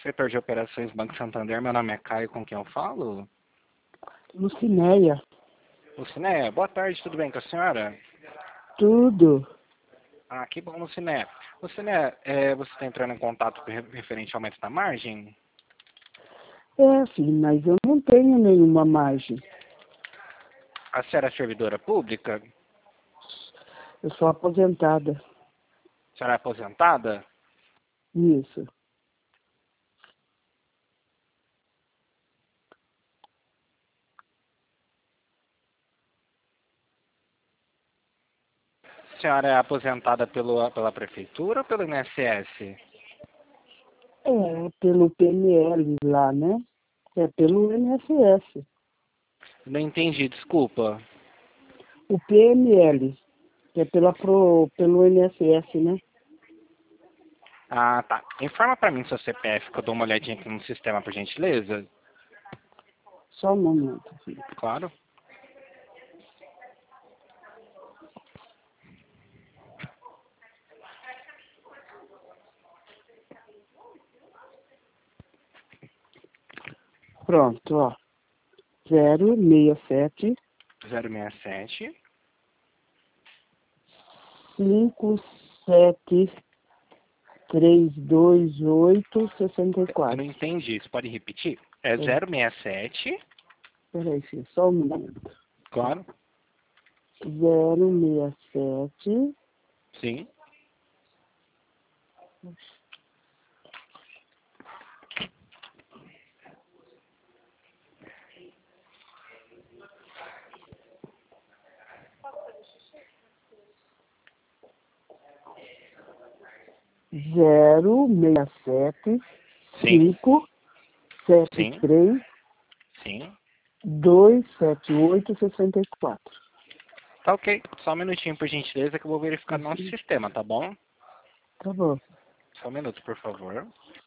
Setor de Operações Banco Santander, meu nome é Caio, com quem eu falo? Lucinéia. Lucinéia, boa tarde, tudo bem com a senhora? Tudo. Ah, que bom, Lucinéia. Lucinéia, você está entrando em contato referente ao aumento da margem? Filho, mas eu não tenho nenhuma margem. A senhora é servidora pública? Eu sou aposentada. A senhora é aposentada? Isso. A senhora é aposentada pela prefeitura ou pelo INSS? Pelo PNL lá, né? É pelo INSS. Não entendi, desculpa. O PNL, que é pelo INSS, né? Ah, tá. Informa pra mim seu CPF, que eu dou uma olhadinha aqui no sistema, por gentileza. Só um momento, filho. Claro. Pronto, ó. 067 067 57328 Eu não 64. entendi, você pode repetir? É 067 Peraí, filho, só um momento. claro. 067 Sim. zero seis sete Sim. cinco sete Sim. três Sim. 278 64. Tá ok. Só um minutinho, por gentileza, que eu vou verificar no nosso sistema, tá bom? Tá bom. Só um minuto, por favor.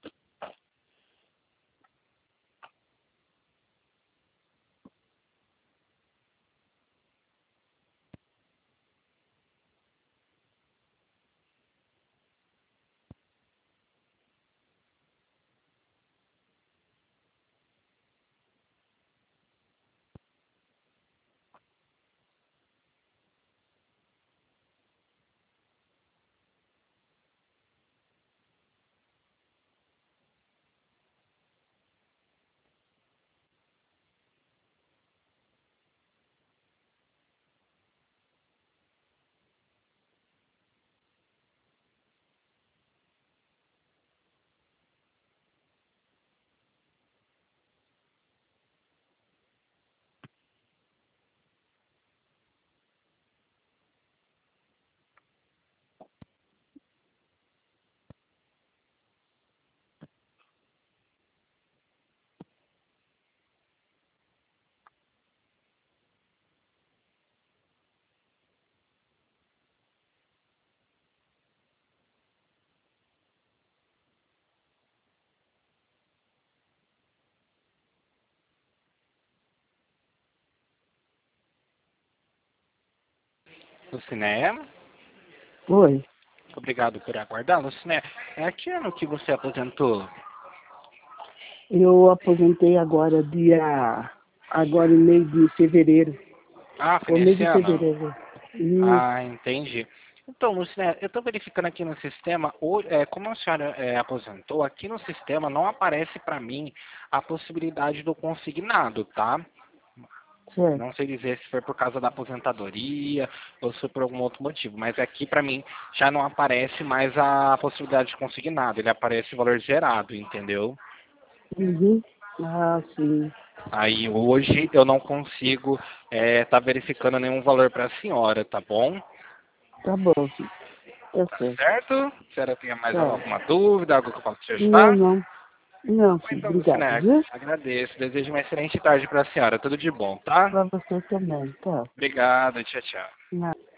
Lucinéia, Oi. obrigado por aguardar. Lucinéia, é que ano que você aposentou? Eu aposentei agora em mês de fevereiro. Ah, foi Foi mês nesse de ano. fevereiro. Isso. Ah, entendi. Então, Luciné, eu estou verificando aqui no sistema, como a senhora aposentou, aqui no sistema não aparece para mim a possibilidade do consignado, tá? Certo. Não sei dizer se foi por causa da aposentadoria ou se foi por algum outro motivo, mas aqui para mim já não aparece mais a possibilidade de consignado, ele aparece o valor zerado, entendeu? Uhum. Ah, sim. Aí hoje eu não consigo tá verificando nenhum valor para a senhora, tá bom? Tá bom, filho. Tá Tá certo. certo? A senhora tem mais Tá. alguma dúvida, algo que eu possa te Não, ajudar? não. Não, filho. Então, Obrigado, Luciné, viu? agradeço. Desejo uma excelente tarde para a senhora. Tudo de bom, tá? Pra você também. Tá. Obrigado. Tchau, tchau. Nada.